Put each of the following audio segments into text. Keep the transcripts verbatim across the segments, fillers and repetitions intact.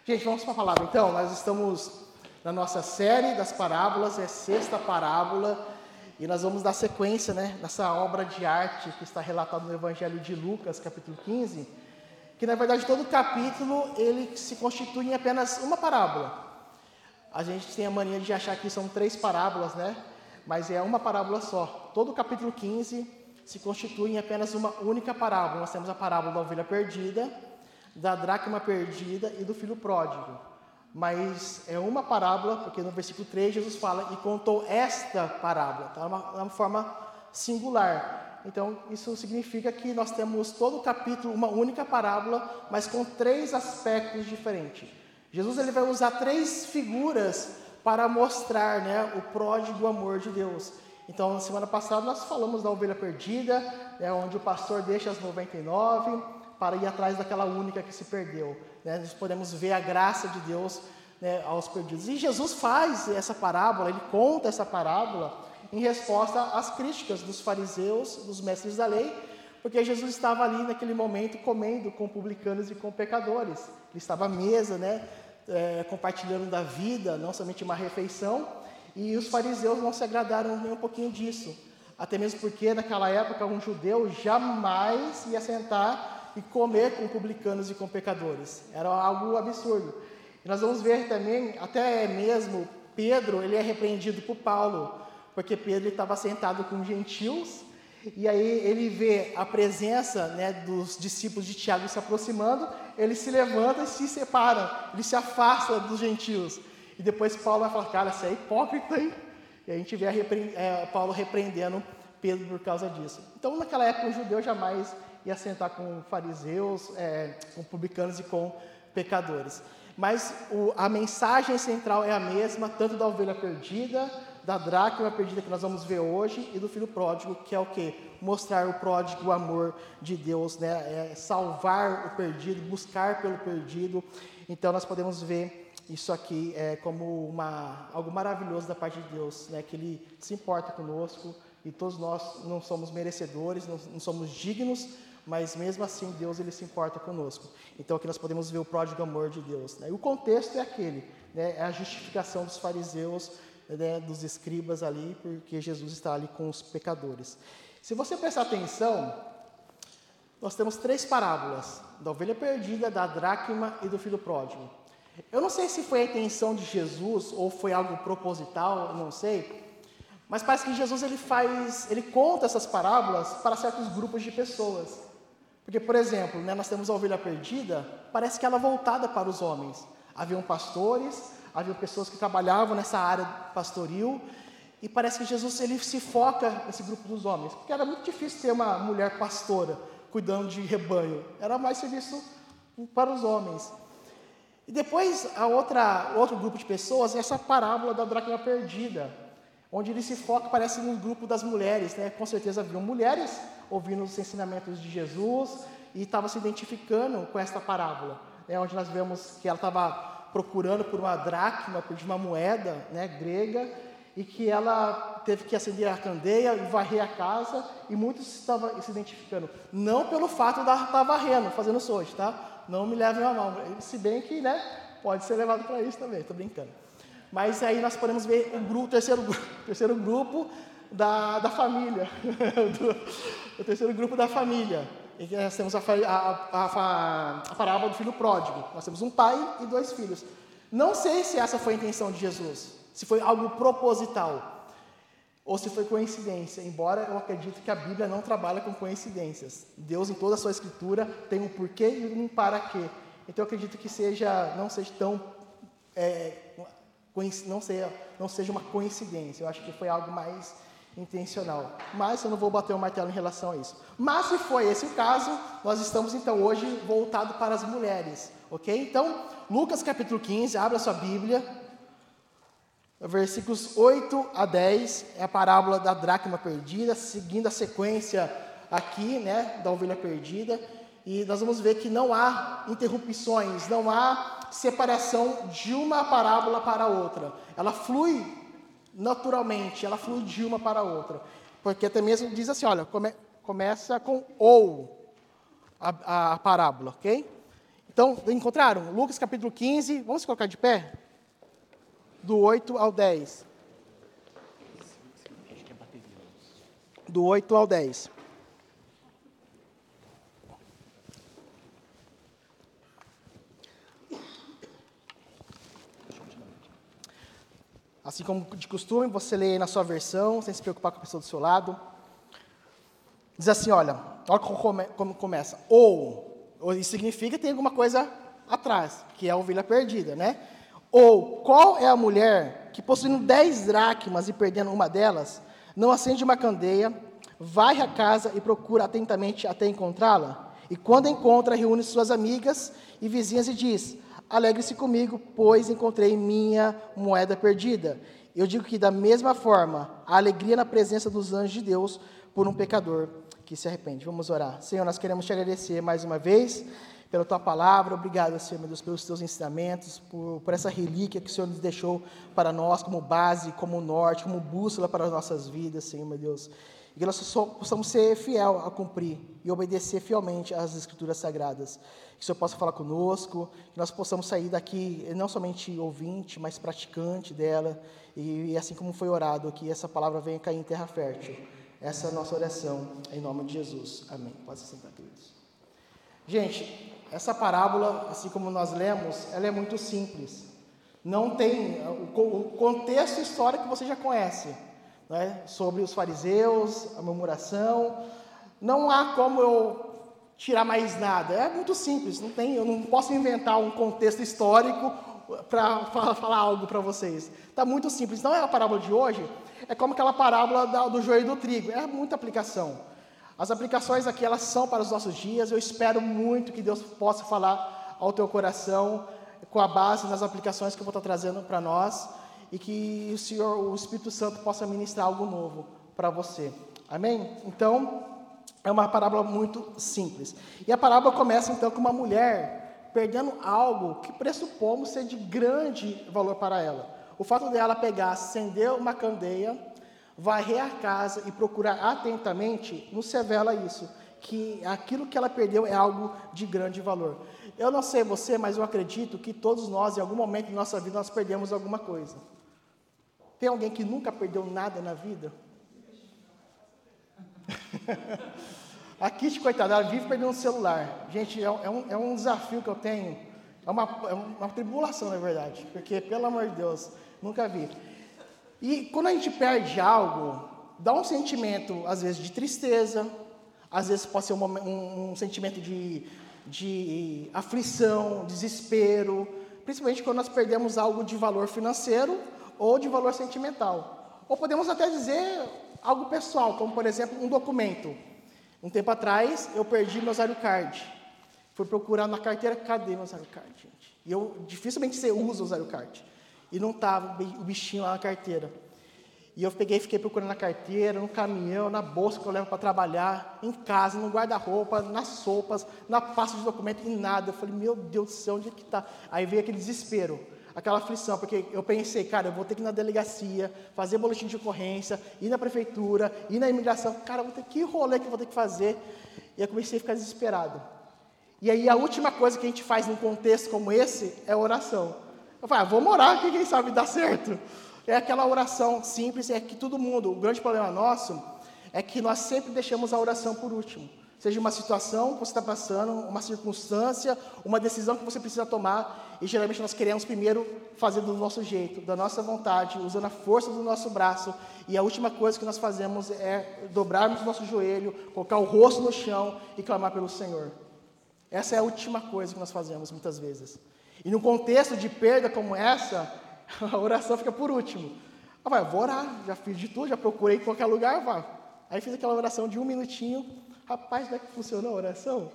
Gente, vamos para a palavra. Então, nós estamos na nossa série das parábolas, é a sexta parábola, e nós vamos dar sequência, né, nessa obra de arte que está relatada no Evangelho de Lucas, capítulo quinze, que na verdade todo capítulo ele se constitui em apenas uma parábola. A gente tem a mania de achar que são três parábolas, né? Mas é uma parábola só. Todo o capítulo quinze se constitui em apenas uma única parábola. Nós temos a parábola da ovelha perdida, da dracma perdida e do filho pródigo. Mas é uma parábola, porque no versículo três Jesus fala, e contou esta parábola. Tá? Uma, uma forma singular. Então, isso significa que nós temos todo o capítulo, uma única parábola, mas com três aspectos diferentes. Jesus ele vai usar três figuras para mostrar, né, o pródigo amor de Deus. Então, na semana passada nós falamos da ovelha perdida, né, onde o pastor deixa as noventa e nove para ir atrás daquela única que se perdeu. Né? Nós podemos ver a graça de Deus, né, aos perdidos. E Jesus faz essa parábola, ele conta essa parábola em resposta às críticas dos fariseus, dos mestres da lei, porque Jesus estava ali naquele momento comendo com publicanos e com pecadores. Ele estava à mesa, né, é, compartilhando da vida, não somente uma refeição, e os fariseus não se agradaram nem um pouquinho disso. Até mesmo porque naquela época um judeu jamais ia sentar e comer com publicanos e com pecadores. Era algo absurdo. E nós vamos ver também, até mesmo Pedro, ele é repreendido por Paulo, porque Pedro estava sentado com gentios, e aí ele vê a presença, né, dos discípulos de Tiago se aproximando, ele se levanta e se separa, ele se afasta dos gentios. E depois Paulo vai falar, cara, você é hipócrita, hein? E a gente vê a repre... é, Paulo repreendendo Pedro por causa disso. Então, naquela época, um judeu jamais ia sentar com fariseus, é, com publicanos e com pecadores. Mas o, a mensagem central é a mesma, tanto da ovelha perdida, da dracma perdida que nós vamos ver hoje, e do filho pródigo, que é o quê? Mostrar o pródigo, o amor de Deus, né? É salvar o perdido, buscar pelo perdido. Então, nós podemos ver isso aqui é, como uma, algo maravilhoso da parte de Deus, né? Que Ele se importa conosco, e todos nós não somos merecedores, não, não somos dignos, mas mesmo assim Deus ele se importa conosco. Então aqui nós podemos ver o pródigo amor de Deus. Né? E o contexto é aquele, né? É a justificação dos fariseus, né? Dos escribas ali, porque Jesus está ali com os pecadores. Se você prestar atenção, nós temos três parábolas, da ovelha perdida, da dracma e do filho pródigo. Eu não sei se foi a intenção de Jesus ou foi algo proposital, não sei, mas parece que Jesus ele faz, ele conta essas parábolas para certos grupos de pessoas. Porque, por exemplo, né, nós temos a ovelha perdida, parece que ela é voltada para os homens. Haviam pastores, haviam pessoas que trabalhavam nessa área pastoril, e parece que Jesus ele se foca nesse grupo dos homens, porque era muito difícil ter uma mulher pastora cuidando de rebanho, era mais serviço para os homens. E depois, a outra, outro grupo de pessoas é essa parábola da dracma perdida, onde ele se foca, parece, no grupo das mulheres, né? Com certeza haviam mulheres ouvindo os ensinamentos de Jesus e estavam se identificando com esta parábola, né? Onde nós vemos que ela estava procurando por uma dracma, por uma moeda, né, grega, e que ela teve que acender a candeia e varrer a casa, e muitos estavam se identificando, não pelo fato de estar varrendo, fazendo isso hoje, tá? Não me levem a mal, se bem que, né, pode ser levado para isso também, estou brincando. Mas aí nós podemos ver o, grupo, o terceiro, o terceiro grupo da, da família, do, o terceiro grupo da família. E nós temos a, a, a, a parábola do filho pródigo. Nós temos um pai e dois filhos. Não sei se essa foi a intenção de Jesus, se foi algo proposital, ou se foi coincidência, embora eu acredite que a Bíblia não trabalha com coincidências. Deus, em toda a sua escritura, tem um porquê e um para quê. Então eu acredito que seja, não seja tão... É, Não seja, não seja uma coincidência, eu acho que foi algo mais intencional. Mas eu não vou bater o martelo em relação a isso. Mas se foi esse o caso, nós estamos então hoje voltados para as mulheres, ok? Então, Lucas capítulo quinze, abra sua Bíblia, versículos oito a dez, é a parábola da dracma perdida, seguindo a sequência aqui, né, da ovelha perdida, e nós vamos ver que não há interrupções, não há separação de uma parábola para a outra. Ela flui naturalmente, ela flui de uma para a outra. Porque até mesmo diz assim, olha, come, começa com ou a, a parábola, ok? Então, encontraram? Lucas capítulo quinze, vamos colocar de pé? Do oito ao dez. Do oito ao dez. Assim como de costume, você lê aí na sua versão, sem se preocupar com a pessoa do seu lado. Diz assim, olha, olha como, come, como começa. Ou, ou, isso significa que tem alguma coisa atrás, que é a ovelha perdida, né? Ou, qual é a mulher que, possuindo dez dracmas e perdendo uma delas, não acende uma candeia, vai à casa e procura atentamente até encontrá-la? E quando encontra, reúne suas amigas e vizinhas e diz: alegre-se comigo, pois encontrei minha moeda perdida. Eu digo que, da mesma forma, a alegria na presença dos anjos de Deus por um pecador que se arrepende. Vamos orar. Senhor, nós queremos te agradecer mais uma vez pela tua palavra. Obrigado, Senhor, meu Deus, pelos teus ensinamentos, por, por essa relíquia que o Senhor nos deixou para nós como base, como norte, como bússola para as nossas vidas, Senhor, meu Deus. E que nós possamos ser fiel a cumprir e obedecer fielmente às Escrituras Sagradas. Que o Senhor possa falar conosco, que nós possamos sair daqui não somente ouvinte, mas praticante dela. E, e assim como foi orado, que essa palavra venha cair em terra fértil. Essa é a nossa oração, em nome de Jesus. Amém. Pode se sentar, queridos. Gente, essa parábola, assim como nós lemos, ela é muito simples. Não tem o, o contexto histórico que você já conhece, né? Sobre os fariseus, a murmuração. Não há como eu tirar mais nada. É muito simples. Não tem, eu não posso inventar um contexto histórico para falar algo para vocês. Está muito simples. Não é a parábola de hoje, é como aquela parábola da, do joio e do trigo. É muita aplicação. As aplicações aqui, elas são para os nossos dias. Eu espero muito que Deus possa falar ao teu coração com a base nas aplicações que eu vou estar trazendo para nós e que o Senhor, o Espírito Santo, possa ministrar algo novo para você. Amém? Então, é uma parábola muito simples. E a parábola começa, então, com uma mulher perdendo algo que pressupomos ser de grande valor para ela. O fato dela pegar, acender uma candeia, varrer a casa e procurar atentamente, nos revela isso, que aquilo que ela perdeu é algo de grande valor. Eu não sei você, mas eu acredito que todos nós, em algum momento da nossa vida, nós perdemos alguma coisa. Tem alguém que nunca perdeu nada na vida? A Kitty, coitada, ela vive perdendo o celular. Gente, é um, é um desafio que eu tenho. É uma, é uma tribulação, na verdade. Porque, pelo amor de Deus, nunca vi. E quando a gente perde algo, dá um sentimento, às vezes, de tristeza. Às vezes pode ser um, um, um sentimento de, de aflição, desespero. Principalmente quando nós perdemos algo de valor financeiro ou de valor sentimental. Ou podemos até dizer algo pessoal, como, por exemplo, um documento. Um tempo atrás, eu perdi meu Zario Card. Fui procurar na carteira, cadê meu Zario Card, gente? E eu, dificilmente você usa o Zario Card. E não estava o bichinho lá na carteira. E eu peguei e fiquei procurando na carteira, no caminhão, na bolsa que eu levo para trabalhar, em casa, no guarda-roupa, nas sopas, na pasta de documento, e nada. Eu falei, meu Deus do céu, onde é que está? Aí veio aquele desespero, aquela aflição, porque eu pensei, cara, eu vou ter que ir na delegacia, fazer boletim de ocorrência, ir na prefeitura, ir na imigração. Cara, eu vou ter que rolê que eu vou ter que fazer. E eu comecei a ficar desesperado. E aí a última coisa que a gente faz num contexto como esse é a oração. Eu falei, ah, vamos orar, que quem sabe dá certo. É aquela oração simples, é que todo mundo, o grande problema nosso é que nós sempre deixamos a oração por último. Seja uma situação que você está passando, uma circunstância, uma decisão que você precisa tomar, e geralmente nós queremos primeiro fazer do nosso jeito, da nossa vontade, usando a força do nosso braço, e a última coisa que nós fazemos é dobrarmos o nosso joelho, colocar o rosto no chão e clamar pelo Senhor. Essa é a última coisa que nós fazemos muitas vezes. E num contexto de perda como essa, a oração fica por último. Ah, vai, vou orar, já fiz de tudo, já procurei em qualquer lugar, vai. Aí fiz aquela oração de um minutinho. Rapaz, como é que funcionou a oração?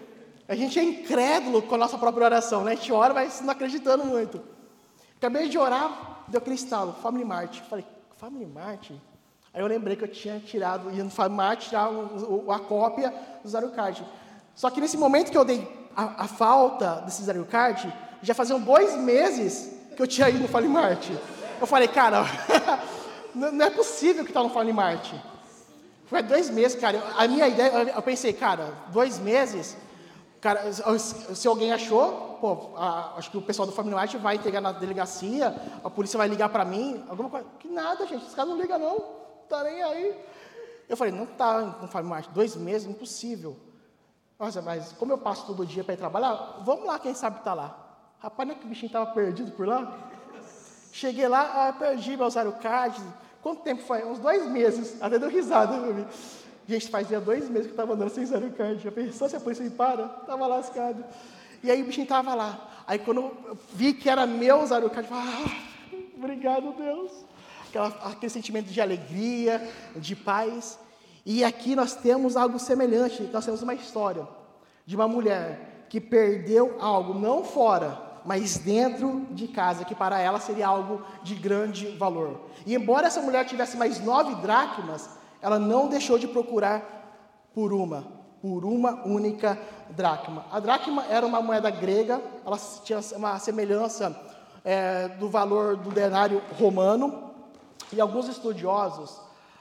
A gente é incrédulo com a nossa própria oração, né? A gente ora, mas não acreditando muito. Acabei de orar, deu aquele estalo, Family Mart. Falei, Family Mart? Aí eu lembrei que eu tinha tirado, ia no Family Mart, tirar o, o, a cópia do Zario Card. Só que nesse momento que eu dei a, a falta desse Zario Card, já faziam dois meses que eu tinha ido no Family Mart. Eu falei, cara, não é possível que está no Family Mart. Foi dois meses, cara. A minha ideia, eu pensei, cara, dois meses, cara, se alguém achou, pô, a, acho que o pessoal do Family Mart vai entregar na delegacia, a polícia vai ligar para mim, alguma coisa. Que nada, gente, esse cara não liga não, não tá nem aí. Eu falei, não tá no Family Mart, dois meses, impossível. Nossa, mas como eu passo todo dia para ir trabalhar, vamos lá, quem sabe tá lá. Rapaz, não é que o bichinho estava perdido por lá? Cheguei lá, ah, perdi meu usuário card. Quanto tempo foi? Uns dois meses. Até deu risada pra mim. Gente, fazia dois meses que eu estava andando sem usuário card. Já pensou se a polícia me para? Estava lascado. E aí o bichinho estava lá. Aí quando eu vi que era meu usuário card, eu falei, ah, obrigado, Deus. Aquela, aquele sentimento de alegria, de paz. E aqui nós temos algo semelhante. Nós temos uma história de uma mulher que perdeu algo, não fora, mas dentro de casa, que para ela seria algo de grande valor. E embora essa mulher tivesse mais nove dracmas, ela não deixou de procurar por uma, por uma única dracma. A dracma era uma moeda grega, ela tinha uma semelhança é, do valor do denário romano, e alguns estudiosos,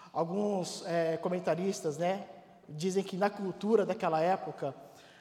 alguns é, comentaristas, né, dizem que na cultura daquela época,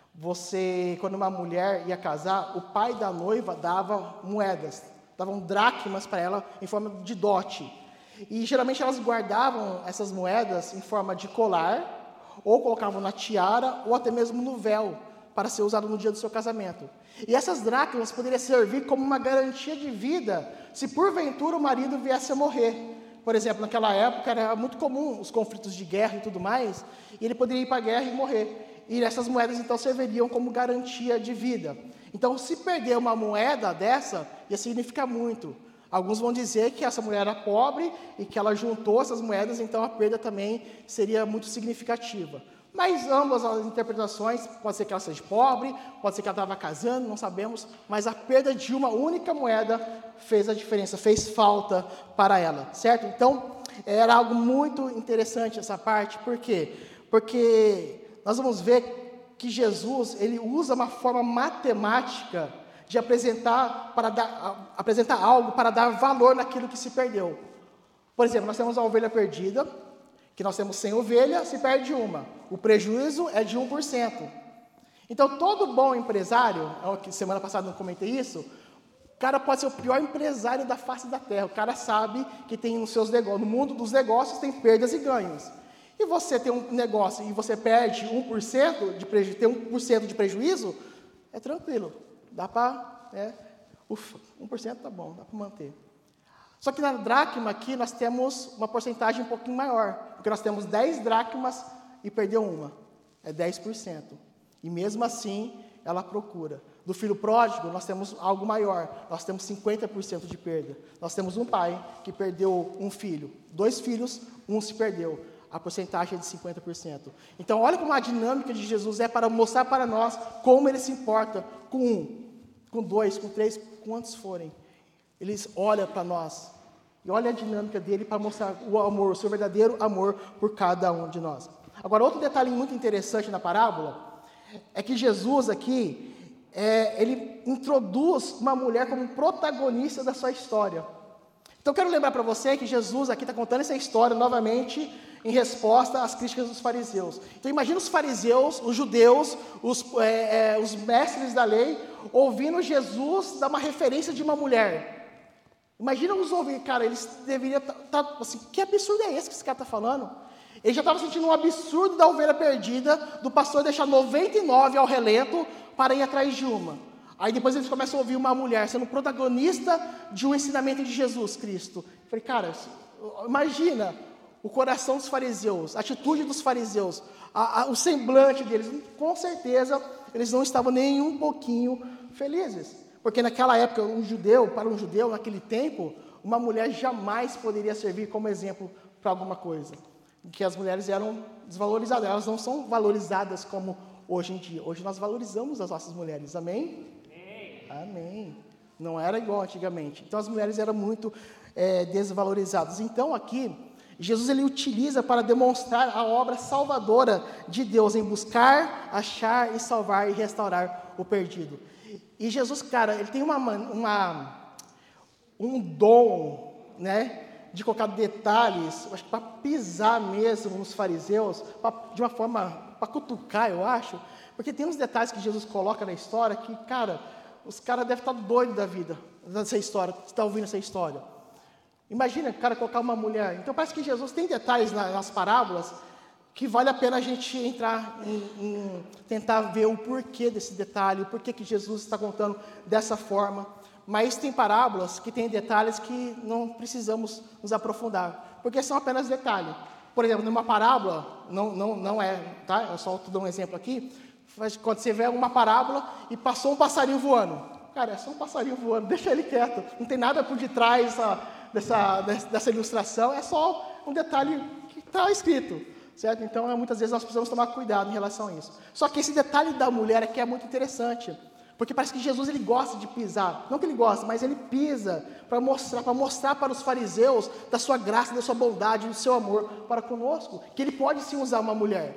você, quando uma mulher ia casar, o pai da noiva dava moedas, davam dracmas para ela em forma de dote. E geralmente elas guardavam essas moedas em forma de colar, ou colocavam na tiara, ou até mesmo no véu, para ser usado no dia do seu casamento. E essas dracmas poderiam servir como uma garantia de vida, se porventura o marido viesse a morrer. Por exemplo, naquela época era muito comum os conflitos de guerra e tudo mais, e ele poderia ir para a guerra e morrer. E essas moedas, então, serviriam como garantia de vida. Então, se perder uma moeda dessa, ia significar muito. Alguns vão dizer que essa mulher era pobre e que ela juntou essas moedas, então a perda também seria muito significativa. Mas ambas as interpretações, pode ser que ela seja pobre, pode ser que ela estava casando, não sabemos, mas a perda de uma única moeda fez a diferença, fez falta para ela, certo? Então, era algo muito interessante essa parte, por quê? Porque nós vamos ver que Jesus, ele usa uma forma matemática de apresentar, para dar, apresentar algo para dar valor naquilo que se perdeu. Por exemplo, nós temos a ovelha perdida, que nós temos cem ovelhas, se perde uma. O prejuízo é de um por cento. Então, todo bom empresário, semana passada eu comentei isso, o cara pode ser o pior empresário da face da terra. O cara sabe que tem nos seus negócios, no mundo dos negócios tem perdas e ganhos. E você tem um negócio e você perde um por cento de prejuízo, tem um por cento de prejuízo, é tranquilo. Dá para, né, ufa, um por cento tá bom, dá para manter. Só que na dracma aqui nós temos uma porcentagem um pouquinho maior, porque nós temos dez dracmas e perdeu uma, é dez por cento. E mesmo assim, ela procura. Do filho pródigo, nós temos algo maior, nós temos cinquenta por cento de perda. Nós temos um pai que perdeu um filho, dois filhos, um se perdeu. A porcentagem é de cinquenta por cento. Então, olha como a dinâmica de Jesus é para mostrar para nós como ele se importa com um, com dois, com três, quantos forem. Ele olha para nós e olha a dinâmica dele para mostrar o amor, o seu verdadeiro amor por cada um de nós. Agora, outro detalhe muito interessante na parábola é que Jesus aqui, é, ele introduz uma mulher como protagonista da sua história. Então, eu quero lembrar para você que Jesus aqui está contando essa história novamente em resposta às críticas dos fariseus. Então, imagina os fariseus, os judeus, os, é, é, os mestres da lei, ouvindo Jesus dar uma referência de uma mulher. Imagina os ouvir, cara, eles deveriam estar, tá, tá, assim, que absurdo é esse que esse cara está falando? Ele já estava sentindo um absurdo da ovelha perdida, do pastor deixar noventa e nove ao relento para ir atrás de uma. Aí depois eles começam a ouvir uma mulher sendo protagonista de um ensinamento de Jesus Cristo. Eu falei, cara, imagina o coração dos fariseus, a atitude dos fariseus, a, a, o semblante deles. Com certeza, eles não estavam nem um pouquinho felizes. Porque naquela época, um judeu, para um judeu, naquele tempo, uma mulher jamais poderia servir como exemplo para alguma coisa. Que as mulheres eram desvalorizadas, elas não são valorizadas como hoje em dia. Hoje nós valorizamos as nossas mulheres, amém? Amém. Não era igual antigamente. Então, as mulheres eram muito é, desvalorizadas. Então, aqui, Jesus ele utiliza para demonstrar a obra salvadora de Deus em buscar, achar e salvar e restaurar o perdido. E Jesus, cara, ele tem uma, uma, um dom, né, de colocar detalhes, acho que para pisar mesmo nos fariseus, pra, de uma forma, para cutucar, eu acho, Porque tem uns detalhes que Jesus coloca na história que, cara, os caras devem estar doidos da vida, dessa história, que está ouvindo essa história. Imagina o cara colocar uma mulher. Então parece que Jesus tem detalhes nas parábolas que vale a pena a gente entrar em, em tentar ver o porquê desse detalhe, o porquê que Jesus está contando dessa forma. Mas tem parábolas que têm detalhes que não precisamos nos aprofundar, porque são apenas detalhes. Por exemplo, numa parábola, não, não, não é, tá? Eu só te dou um exemplo aqui. Quando você vê uma parábola e passou um passarinho voando. Cara, é só um passarinho voando, deixa ele quieto. Não tem nada por detrás dessa, dessa, dessa ilustração, é só um detalhe que está escrito. Certo? Então, muitas vezes nós precisamos tomar cuidado em relação a isso. Só que esse detalhe da mulher aqui é muito interessante, porque parece que Jesus ele gosta de pisar. Não que ele gosta, mas ele pisa para mostrar, para mostrar para os fariseus da sua graça, da sua bondade, do seu amor para conosco, que ele pode sim usar uma mulher.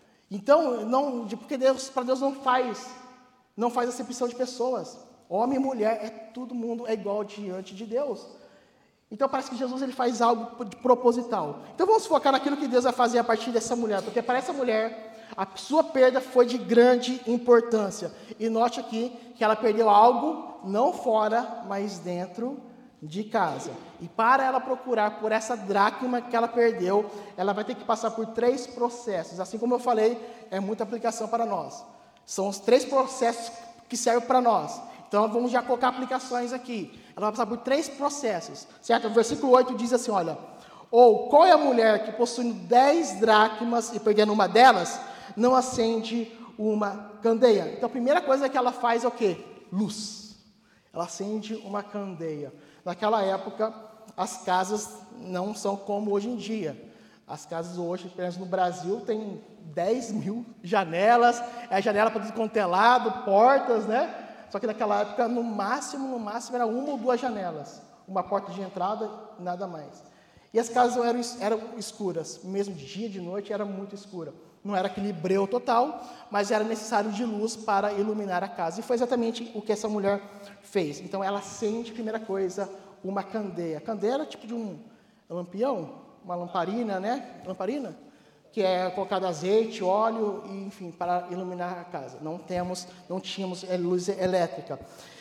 Então, não, porque Deus, para Deus não faz, não faz acepção de pessoas. Homem e mulher, é todo mundo é igual diante de Deus. Então parece que Jesus ele faz algo de proposital. Então vamos focar naquilo que Deus vai fazer a partir dessa mulher, porque para essa mulher, a sua perda foi de grande importância. E note aqui que ela perdeu algo não fora, mas dentro de casa. E para ela procurar por essa dracma que ela perdeu, ela vai ter que passar por três processos. Assim como eu falei, é muita aplicação para nós. São os três processos que servem para nós. Então vamos já colocar aplicações aqui. Ela vai passar por três processos, certo? O versículo oito diz assim, olha, ou qual é a mulher que possuindo dez dracmas e perdendo uma delas, não acende uma candeia? Então a primeira coisa que ela faz é o quê? Luz. Ela acende uma candeia. Naquela época, as casas não são como hoje em dia. As casas hoje, pelo menos no Brasil, tem dez mil janelas, é janela para descontelado, portas, né? Só que naquela época, no máximo, no máximo, era uma ou duas janelas. Uma porta de entrada, nada mais. E as casas eram, eram escuras. Mesmo de dia, de noite, era muito escura. Não era aquele breu total, mas era necessário de luz para iluminar a casa. E foi exatamente o que essa mulher fez. Então, ela acende, primeira coisa, uma candeia. A candeia era tipo de um lampião, uma lamparina, né? Lamparina? Que é colocado azeite, óleo, e, enfim, para iluminar a casa. Não temos, não tínhamos luz elétrica.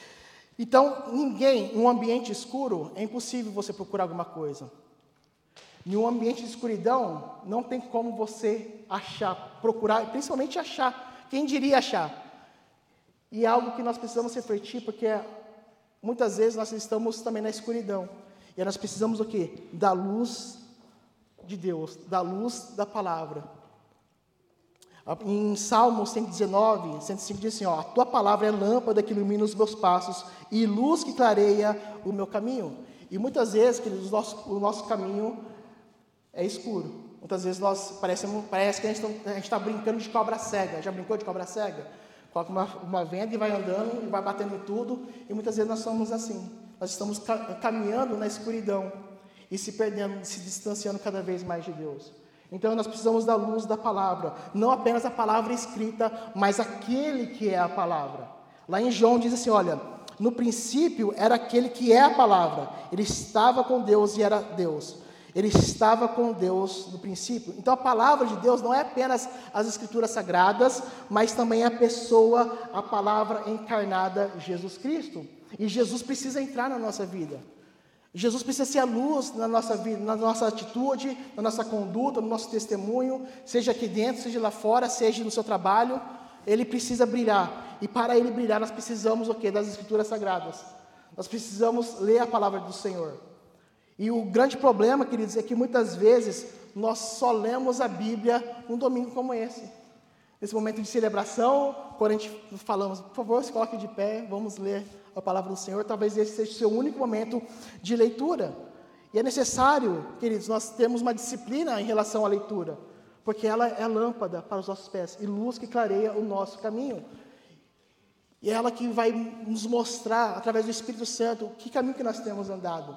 Então, ninguém, em um ambiente escuro, é impossível você procurar alguma coisa. Em um ambiente de escuridão, não tem como você achar, procurar, principalmente achar. Quem diria achar? E é algo que nós precisamos refletir, porque muitas vezes nós estamos também na escuridão. E nós precisamos do quê? Da luz de Deus, da luz da palavra. Em Salmo cento e dezenove, cento e cinco diz assim, ó, a tua palavra é lâmpada que ilumina os meus passos e luz que clareia o meu caminho. E muitas vezes, queridos, o nosso, o nosso caminho é escuro. Muitas vezes nós, parece, parece que a gente está brincando de cobra cega. Já brincou de cobra cega? Coloca uma, uma venda e vai andando, e vai batendo em tudo, e muitas vezes nós somos assim. Nós estamos caminhando na escuridão e se perdendo, se distanciando cada vez mais de Deus. Então nós precisamos da luz da palavra, não apenas a palavra escrita, mas aquele que é a palavra. Lá em João diz assim, olha, no princípio era aquele que é a palavra, ele estava com Deus e era Deus. Ele estava com Deus no princípio. Então a palavra de Deus não é apenas as escrituras sagradas, mas também a pessoa, a palavra encarnada, Jesus Cristo. E Jesus precisa entrar na nossa vida. Jesus precisa ser a luz na nossa vida, na nossa atitude, na nossa conduta, no nosso testemunho, seja aqui dentro, seja lá fora, seja no seu trabalho. Ele precisa brilhar. E para ele brilhar, nós precisamos o quê? Das escrituras sagradas. Nós precisamos ler a palavra do Senhor. E o grande problema, queridos, é que muitas vezes nós só lemos a Bíblia num domingo como esse. Nesse momento de celebração, quando a gente falamos, por favor, se coloque de pé, vamos ler a palavra do Senhor, talvez esse seja o seu único momento de leitura. E é necessário, queridos, nós termos uma disciplina em relação à leitura, porque ela é lâmpada para os nossos pés e luz que clareia o nosso caminho. E é ela que vai nos mostrar, através do Espírito Santo, que caminho que nós temos andado.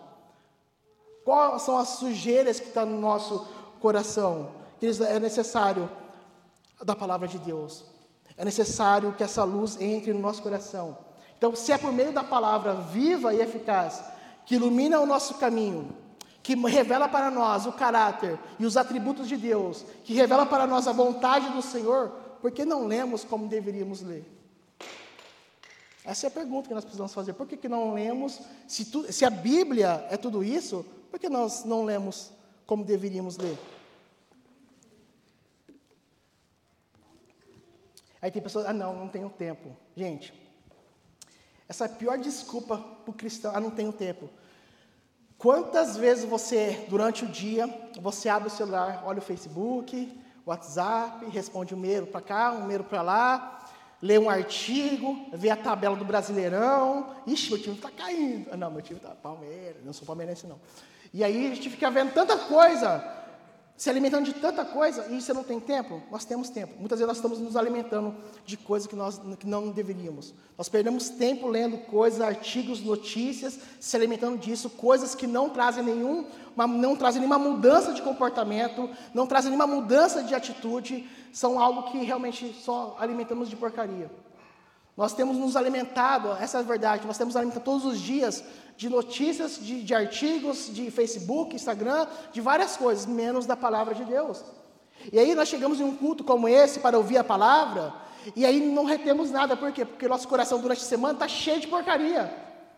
Quais são as sujeiras que estão no nosso coração? Queridos, é necessário da palavra de Deus. É necessário que essa luz entre no nosso coração. Então, se é por meio da palavra viva e eficaz, que ilumina o nosso caminho, que revela para nós o caráter e os atributos de Deus, que revela para nós a vontade do Senhor, por que não lemos como deveríamos ler? Essa é a pergunta que nós precisamos fazer. Por que, que não lemos, se, tu, se a Bíblia é tudo isso, por que nós não lemos como deveríamos ler? Aí tem pessoas, ah não, não tenho tempo. Gente, essa é a pior desculpa para o cristão, ah, não tenho tempo. Quantas vezes você, durante o dia, você abre o celular, olha o Facebook, o WhatsApp, responde um e-mail para cá, um e-mail para lá, lê um artigo, vê a tabela do Brasileirão, ixi, meu time está caindo. Ah, não, meu time está Palmeiras, não sou palmeirense não. E aí a gente fica vendo tanta coisa, se alimentando de tanta coisa, e você não tem tempo? Nós temos tempo. Muitas vezes nós estamos nos alimentando de coisas que nós que não deveríamos. Nós perdemos tempo lendo coisas, artigos, notícias, se alimentando disso, coisas que não trazem nenhum, uma, não trazem nenhuma mudança de comportamento, não trazem nenhuma mudança de atitude, são algo que realmente só alimentamos de porcaria. Nós temos nos alimentado, essa é a verdade, nós temos alimentado todos os dias de notícias, de, de artigos, de Facebook, Instagram, de várias coisas, menos da palavra de Deus. E aí nós chegamos em um culto como esse para ouvir a palavra, e aí não retemos nada, por quê? Porque nosso coração durante a semana está cheio de porcaria.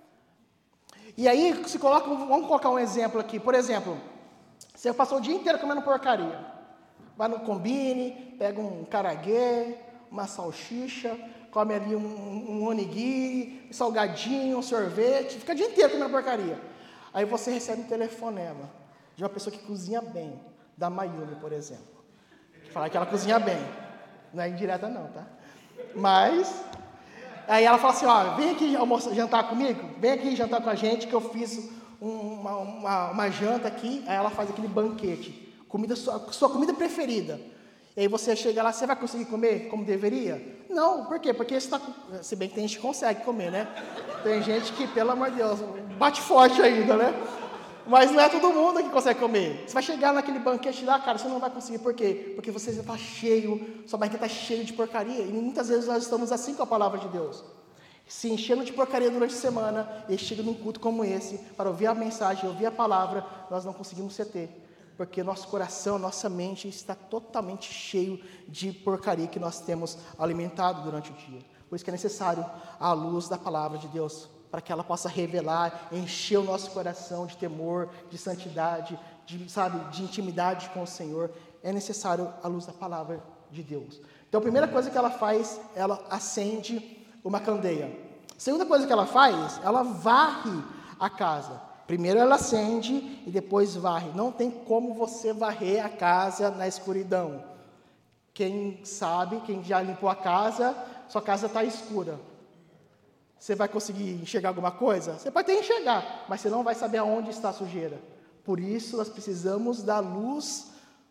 E aí se coloca, vamos colocar um exemplo aqui, por exemplo, você passou o dia inteiro comendo porcaria, vai no Combine, pega um caraguê, uma salsicha, come ali um, um onigiri, um salgadinho, um sorvete, fica o dia inteiro comendo porcaria. Aí você recebe um telefonema de uma pessoa que cozinha bem, da Mayumi, por exemplo. Falar que ela cozinha bem. Não é indireta não, tá? Mas, aí ela fala assim, ó, vem aqui almoçar, jantar comigo, vem aqui jantar com a gente, que eu fiz uma, uma, uma janta aqui, aí ela faz aquele banquete, comida, sua, sua comida preferida. E aí você chega lá, você vai conseguir comer como deveria? Não, por quê? Porque você está... Se bem que tem gente que consegue comer, né? Tem gente que, pelo amor de Deus, bate forte ainda, né? Mas não é todo mundo que consegue comer. Você vai chegar naquele banquete lá, cara, você não vai conseguir. Por quê? Porque você já está cheio, sua barriga está cheia de porcaria. E muitas vezes nós estamos assim com a palavra de Deus. Se enchendo de porcaria durante a semana, e chega num culto como esse, para ouvir a mensagem, ouvir a palavra, nós não conseguimos se ter. Porque nosso coração, nossa mente está totalmente cheio de porcaria que nós temos alimentado durante o dia. Por isso que é necessário a luz da palavra de Deus, para que ela possa revelar, encher o nosso coração de temor, de santidade, de, sabe, de intimidade com o Senhor. É necessário a luz da palavra de Deus. Então, a primeira coisa que ela faz, ela acende uma candeia. A segunda coisa que ela faz, ela varre a casa. Primeiro ela acende e depois varre. Não tem como você varrer a casa na escuridão. Quem sabe, quem já limpou a casa, sua casa está escura. Você vai conseguir enxergar alguma coisa? Você pode até enxergar, mas você não vai saber aonde está a sujeira. Por isso nós precisamos da luz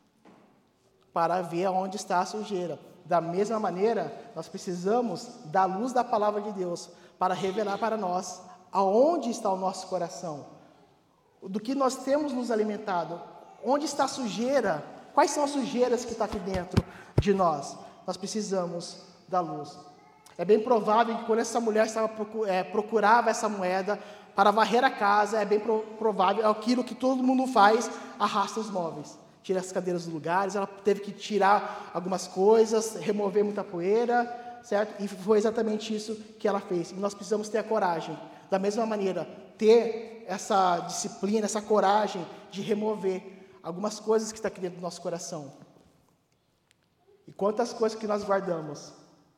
para ver aonde está a sujeira. Da mesma maneira, nós precisamos da luz da palavra de Deus para revelar para nós aonde está o nosso coração. Do que nós temos nos alimentado, onde está a sujeira, quais são as sujeiras que estão aqui dentro de nós. Nós precisamos da luz. É bem provável que quando essa mulher estava, é, procurava essa moeda para varrer a casa, é bem provável, é aquilo que todo mundo faz, arrasta os móveis, tira as cadeiras dos lugares, ela teve que tirar algumas coisas, remover muita poeira, certo? E foi exatamente isso que ela fez. E nós precisamos ter a coragem, da mesma maneira, ter essa disciplina, essa coragem de remover algumas coisas que estão aqui dentro do nosso coração. E quantas coisas que nós guardamos.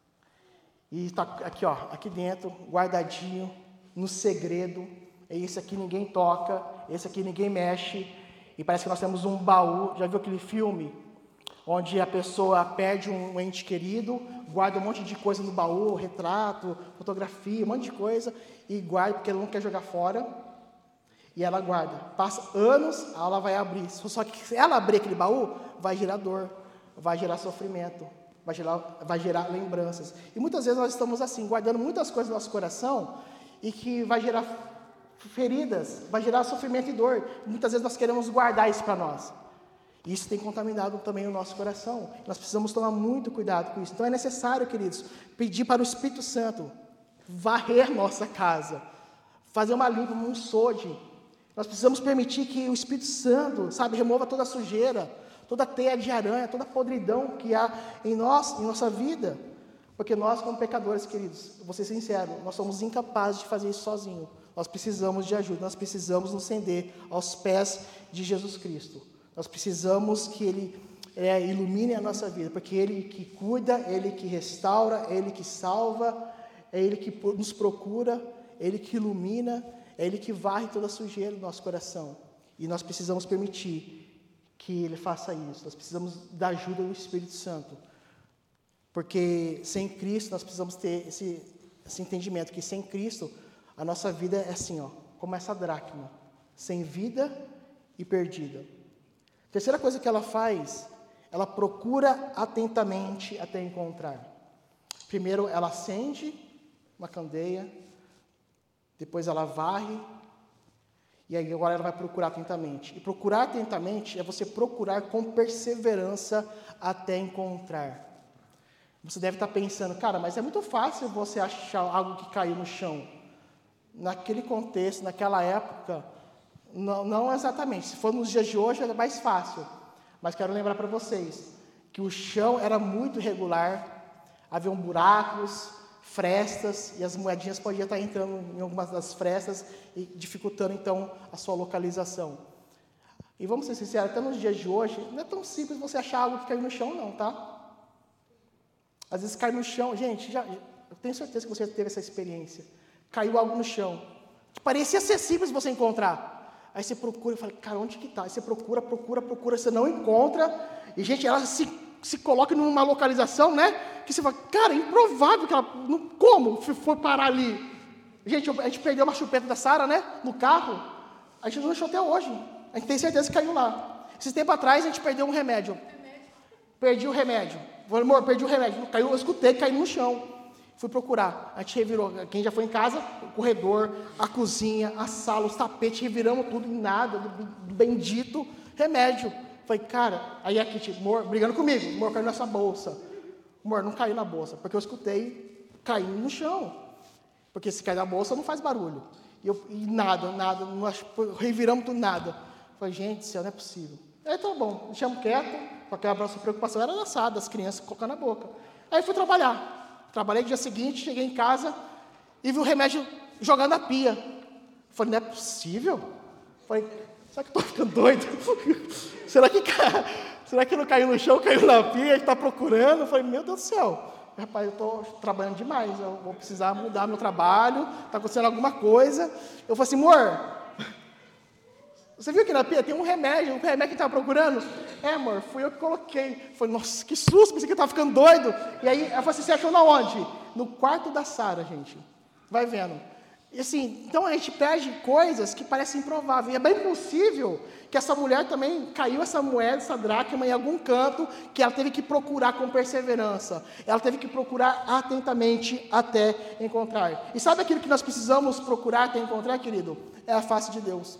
E está aqui, ó, aqui dentro, guardadinho, no segredo. Esse aqui ninguém toca, esse aqui ninguém mexe. E parece que nós temos um baú. Já viu aquele filme? Onde a pessoa perde um ente querido, guarda um monte de coisa no baú, retrato, fotografia, um monte de coisa, e guarda porque ela não quer jogar fora. E ela guarda. Passa anos, ela vai abrir. Só que se ela abrir aquele baú, vai gerar dor, vai gerar sofrimento, vai gerar, vai gerar lembranças. E muitas vezes nós estamos assim, guardando muitas coisas no nosso coração e que vai gerar feridas, vai gerar sofrimento e dor. Muitas vezes nós queremos guardar isso para nós. E isso tem contaminado também o nosso coração. Nós precisamos tomar muito cuidado com isso. Então é necessário, queridos, pedir para o Espírito Santo varrer nossa casa, fazer uma limpa, um sode. Nós precisamos permitir que o Espírito Santo, sabe, remova toda a sujeira, toda teia de aranha, toda podridão que há em nós, em nossa vida. Porque nós, como pecadores, queridos, vou ser sincero, nós somos incapazes de fazer isso sozinho. Nós precisamos de ajuda, nós precisamos nos render aos pés de Jesus Cristo. Nós precisamos que Ele é, ilumine a nossa vida, porque Ele que cuida, Ele que restaura, Ele que salva, é Ele que nos procura, é Ele que ilumina, é Ele que varre toda a sujeira do nosso coração. E nós precisamos permitir que Ele faça isso. Nós precisamos da ajuda do Espírito Santo. Porque sem Cristo nós precisamos ter esse, esse entendimento, que sem Cristo a nossa vida é assim, ó, como essa dracma, sem vida e perdida. A terceira coisa que ela faz, ela procura atentamente até encontrar. Primeiro ela acende uma candeia, depois ela varre, e aí agora ela vai procurar atentamente. E procurar atentamente é você procurar com perseverança até encontrar. Você deve estar pensando, cara, mas é muito fácil você achar algo que caiu no chão. Naquele contexto, naquela época, não, não exatamente. Se for nos dias de hoje, é mais fácil. Mas quero lembrar para vocês que o chão era muito irregular, haviam buracos, frestas, e as moedinhas podiam estar entrando em algumas das frestas e dificultando, então, a sua localização. E vamos ser sinceros, até nos dias de hoje, não é tão simples você achar algo que caiu no chão, não, tá? Às vezes cai no chão, gente, já, eu tenho certeza que você teve essa experiência. Caiu algo no chão, que parecia ser simples você encontrar. Aí você procura e fala, cara, onde que está? Aí você procura, procura, procura, você não encontra. E, gente, ela se, se coloca numa localização, né? Que você fala, cara, é improvável que ela... Não, como foi parar ali? Gente, a gente perdeu uma chupeta da Sara, né? No carro. A gente não achou até hoje. A gente tem certeza que caiu lá. Esse tempo atrás, a gente perdeu um remédio. Perdi o remédio. Falei, amor, perdi o remédio. Caiu, eu escutei, caiu no chão. Fui procurar. A gente revirou. Quem já foi em casa, o corredor, a cozinha, a sala, os tapetes, reviramos tudo em nada, do, do bendito remédio. Falei, cara, aí a Kitty, amor, brigando comigo, amor, caiu nessa bolsa. Amor, não caiu na bolsa, porque eu escutei caindo no chão. Porque se cair na bolsa, não faz barulho. E, eu, e nada, nada, não ach, reviramos tudo, nada. Falei, gente do céu, não é possível. Aí, tá bom, deixamos quieto, porque a nossa preocupação era lançada, as crianças colocando na boca. Aí fui trabalhar. Trabalhei no dia seguinte, cheguei em casa e vi o remédio jogando na pia. Falei, não é possível? Falei, será que eu estou ficando doido? será, que, será que não caiu no chão, caiu na pia, a gente está procurando? Falei, meu Deus do céu, rapaz, eu estou trabalhando demais, eu vou precisar mudar meu trabalho, está acontecendo alguma coisa. Eu falei assim, amor, você viu que na pia tem um remédio, um remédio que estava procurando? É, amor, fui eu que coloquei. Falei, nossa, que susto, pensei que eu estava ficando doido. E aí, ela falou assim, você achou na onde? No quarto da Sara, gente. Vai vendo. E assim, então a gente perde coisas que parecem improváveis. E é bem possível que essa mulher também caiu essa moeda, essa dracma em algum canto, que ela teve que procurar com perseverança. Ela teve que procurar atentamente até encontrar. E sabe aquilo que nós precisamos procurar até encontrar, querido? É a face de Deus.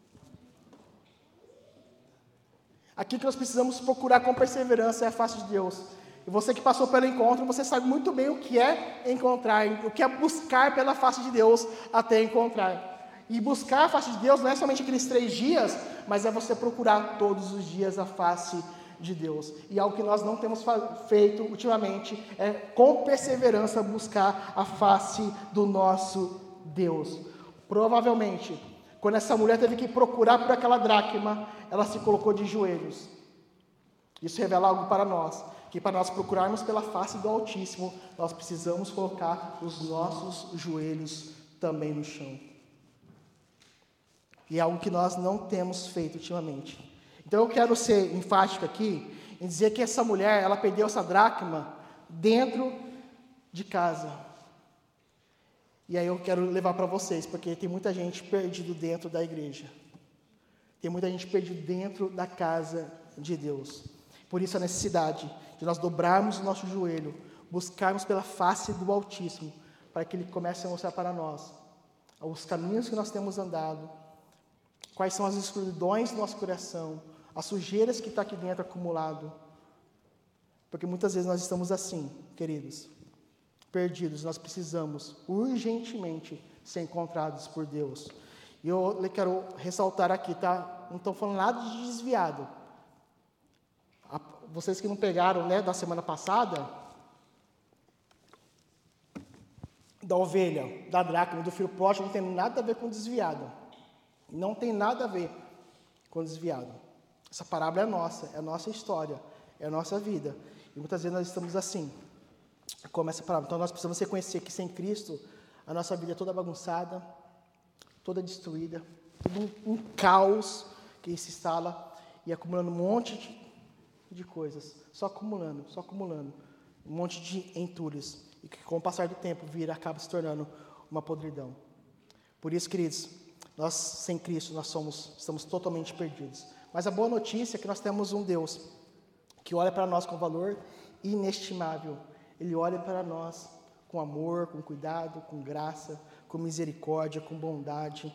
Aquilo que nós precisamos procurar com perseverança é a face de Deus. E você que passou pelo encontro, você sabe muito bem o que é encontrar, o que é buscar pela face de Deus até encontrar. E buscar a face de Deus não é somente aqueles três dias, mas é você procurar todos os dias a face de Deus. E algo que nós não temos feito ultimamente é, com perseverança, buscar a face do nosso Deus. Provavelmente, quando essa mulher teve que procurar por aquela dracma, ela se colocou de joelhos. Isso revela algo para nós, que para nós procurarmos pela face do Altíssimo, nós precisamos colocar os nossos joelhos também no chão. E é algo que nós não temos feito ultimamente. Então eu quero ser enfático aqui, em dizer que essa mulher, ela perdeu essa dracma dentro de casa. E aí eu quero levar para vocês, porque tem muita gente perdido dentro da igreja. Tem muita gente perdida dentro da casa de Deus. Por isso a necessidade de nós dobrarmos o nosso joelho, buscarmos pela face do Altíssimo, para que Ele comece a mostrar para nós os caminhos que nós temos andado, quais são as escuridões do nosso coração, as sujeiras que está aqui dentro acumulado. Porque muitas vezes nós estamos assim, queridos, perdidos. Nós precisamos urgentemente ser encontrados por Deus. E eu quero ressaltar aqui, tá? Não estou falando nada de desviado. vocês que não pegaram, né, da semana passada, da ovelha, da dracma, do filho pródigo, não tem nada a ver com desviado. Não tem nada a ver com desviado. Essa parábola é nossa, é a nossa história, é a nossa vida. E muitas vezes nós estamos assim, como essa parábola. Então nós precisamos reconhecer que sem Cristo, a nossa vida é toda bagunçada, toda destruída, todo um, um caos que se instala e acumulando um monte de, de coisas, só acumulando, só acumulando, um monte de entulhos, e que com o passar do tempo vira, acaba se tornando uma podridão. Por isso, queridos, nós sem Cristo, nós somos, estamos totalmente perdidos. Mas a boa notícia é que nós temos um Deus que olha para nós com valor inestimável. Ele olha para nós com amor, com cuidado, com graça, com misericórdia, com bondade.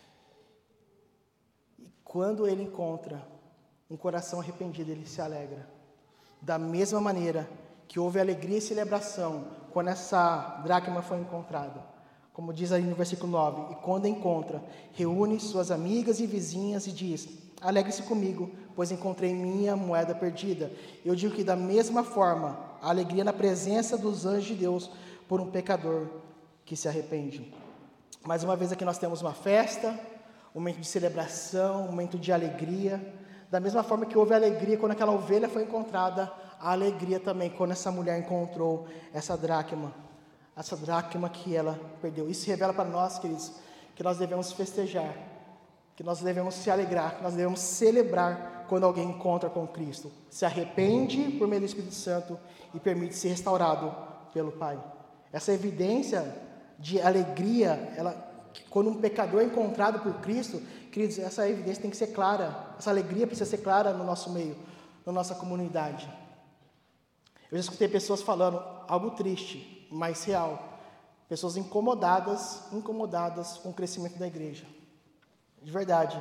E quando ele encontra um coração arrependido, ele se alegra. Da mesma maneira que houve alegria e celebração quando essa dracma foi encontrada. Como diz aí no versículo nove, e quando encontra, reúne suas amigas e vizinhas e diz, alegre-se comigo, pois encontrei minha moeda perdida. Eu digo que da mesma forma, a alegria na presença dos anjos de Deus por um pecador que se arrepende. Mais uma vez aqui nós temos uma festa, um momento de celebração, um momento de alegria. Da mesma forma que houve alegria quando aquela ovelha foi encontrada, a alegria também quando essa mulher encontrou essa dracma, essa dracma que ela perdeu. Isso revela para nós, queridos, que nós devemos festejar, que nós devemos se alegrar, que nós devemos celebrar quando alguém encontra com Cristo, se arrepende por meio do Espírito Santo e permite ser restaurado pelo Pai. Essa evidência de alegria, ela, quando um pecador é encontrado por Cristo, queridos, essa evidência tem que ser clara, essa alegria precisa ser clara no nosso meio, na nossa comunidade. Eu já escutei pessoas falando algo triste, mas real, pessoas incomodadas, incomodadas com o crescimento da igreja, de verdade,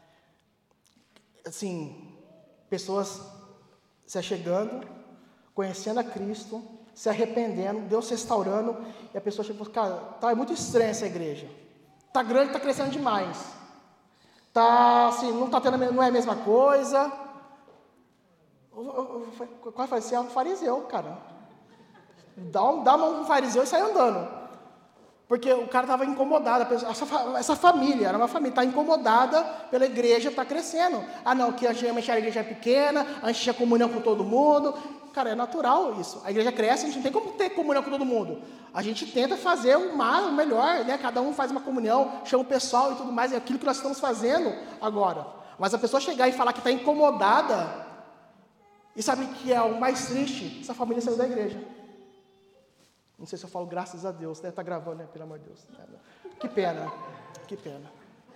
assim, pessoas se achegando, conhecendo a Cristo, se arrependendo, Deus se restaurando, e a pessoa chega e fala, cara, tá, é muito estranha essa igreja, tá grande, tá crescendo demais, tá, assim, não tá tendo, não é a mesma coisa. Quase falei, você é um fariseu, cara, dá, um, dá a mão para um fariseu e sai andando, porque o cara estava incomodado, a pessoa, essa, essa família, era uma família, está incomodada pela igreja, está crescendo. Ah não, que antigamente a igreja é pequena, a gente tinha comunhão com todo mundo. Cara, é natural isso, a igreja cresce, a gente não tem como ter comunhão com todo mundo. A gente tenta fazer o, mais, o melhor, né? Cada um faz uma comunhão, chama o pessoal e tudo mais, é aquilo que nós estamos fazendo agora. Mas a pessoa chegar e falar que está incomodada, e sabe o que é o mais triste? Essa família saiu da igreja. Não sei se eu falo graças a Deus, né? Está gravando, né? Pelo amor de Deus. Que pena, que pena.